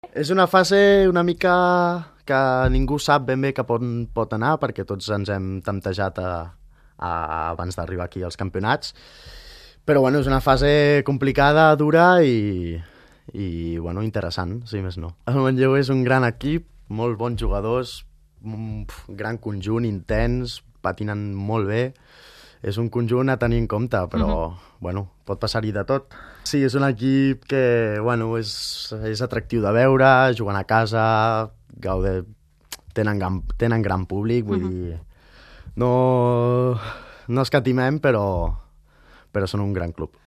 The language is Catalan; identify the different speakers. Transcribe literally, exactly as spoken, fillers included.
Speaker 1: És una fase una mica que ningú sap ben bé cap on pot anar, perquè tots ens hem temptejat a, a, abans d'arribar aquí als campionats. Però bueno, és una fase complicada, dura i, i bueno, interessant, si més no. El Manlleu és un gran equip, molt bons jugadors, un gran conjunt, intens, patinen molt bé. És un conjunt a tenir en compte, però uh-huh. bueno, pot passar-hi de tot. Sí, és un equip que bueno, és, és atractiu de veure, juguen a casa, gaude, tenen, gran, tenen gran públic, vull uh-huh. dir, no, no escatimem, però, però són un gran club.